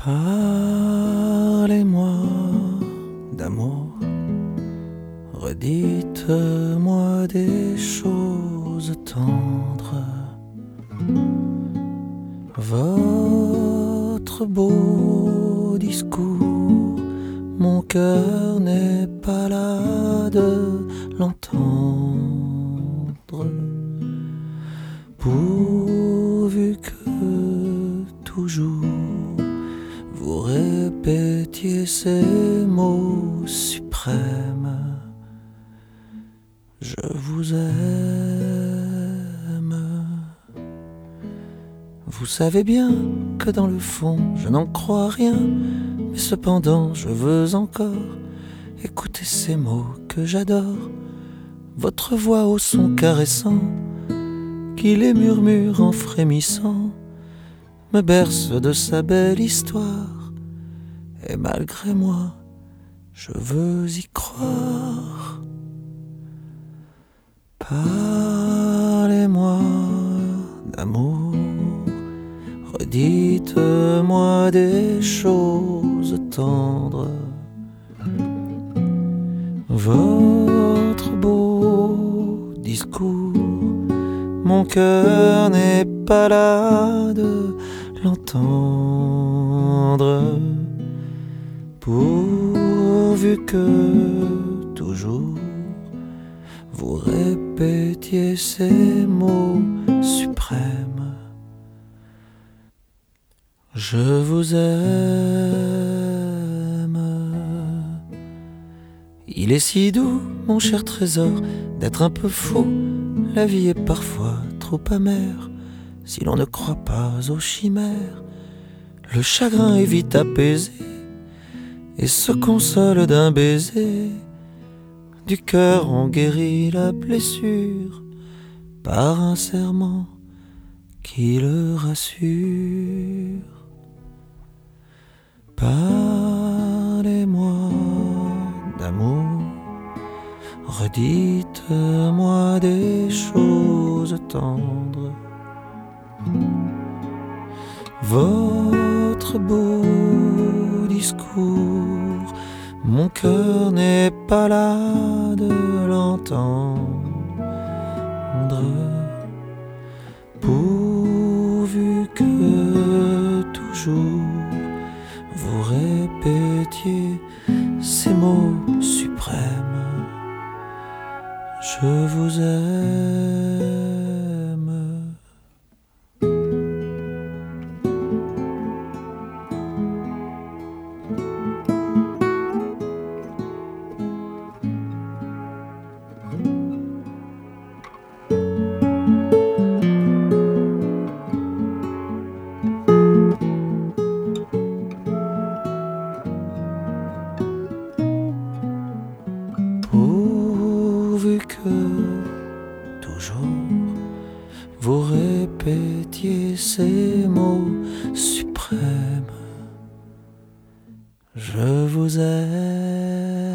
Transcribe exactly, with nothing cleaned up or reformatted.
Parlez-moi d'amour, redites-moi des choses tendres. Votre beau discours, mon cœur n'est pas là de l'entendre. Pourvu que toujours vous répétiez ces mots suprêmes. Je vous aime. Vous savez bien que dans le fond je n'en crois rien, mais cependant je veux encore écouter ces mots que j'adore. Votre voix au son caressant qui les murmure en frémissant me berce de sa belle histoire. Et malgré moi, je veux y croire. Parlez-moi d'amour, redites-moi des choses tendres. Votre beau discours, mon cœur n'est pas là de l'entendre. Pourvu que toujours vous répétiez ces mots suprêmes. Je vous aime. Il est si doux, mon cher trésor, d'être un peu fou. La vie est parfois trop amère si l'on ne croit pas aux chimères. Le chagrin est vite apaisé et se console d'un baiser. Du cœur on guérit la blessure par un serment qui le rassure. Parlez-moi d'amour, redites-moi des choses tendres. Votre beau discours, mon cœur n'est pas là de l'entendre. Pourvu que toujours vous répétiez ces mots suprêmes. Je vous aime. Pourvu que toujours vous répétiez ces mots suprêmes. Je vous aime.